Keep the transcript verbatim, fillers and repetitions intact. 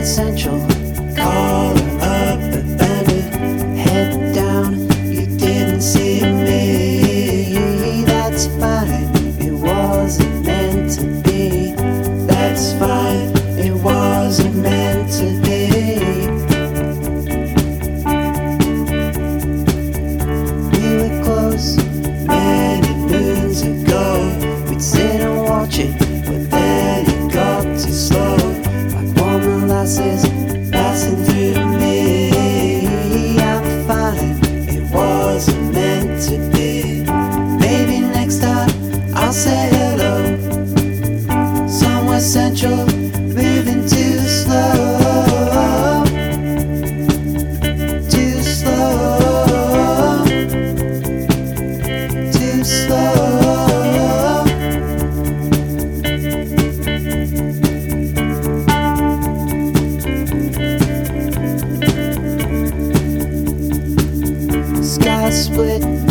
Somewhere central, collar up, abandoned, head down. You didn't see me. That's fine, it wasn't meant to be. That's fine, it wasn't meant to be. We were close many moons ago. We'd sit and watch it, but then it got too slow. Like warm molasses passing through me. I'm fine, it wasn't meant to be. Maybe next time I'll say hello. Somewhere central, moving too slow. Too slow. Too slow. Sky split